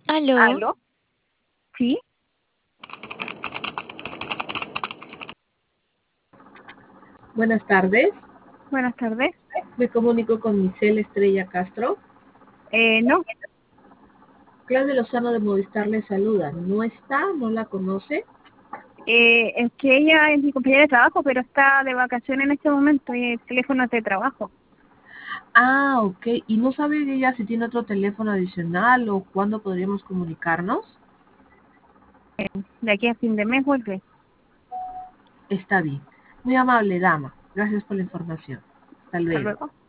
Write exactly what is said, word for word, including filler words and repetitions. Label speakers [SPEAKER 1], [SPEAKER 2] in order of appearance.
[SPEAKER 1] Aló,
[SPEAKER 2] ¿Aló? Sí,
[SPEAKER 3] Buenas tardes,
[SPEAKER 2] buenas tardes.
[SPEAKER 3] me comunico con Michelle Estrella Castro.
[SPEAKER 2] Eh, no,
[SPEAKER 3] Claudia Lozano de Movistar le saluda. ¿No está? ¿No la conoce?
[SPEAKER 2] eh, es que ella es mi compañera de trabajo, pero está de vacaciones en este momento y el teléfono es de trabajo.
[SPEAKER 3] Ah, ok. ¿Y no sabe ella si tiene otro teléfono adicional o cuándo podríamos comunicarnos?
[SPEAKER 2] De aquí a fin de mes vuelve.
[SPEAKER 3] Está bien. Muy amable dama. Gracias por la información. Hasta
[SPEAKER 2] Hasta
[SPEAKER 3] luego.
[SPEAKER 2] luego.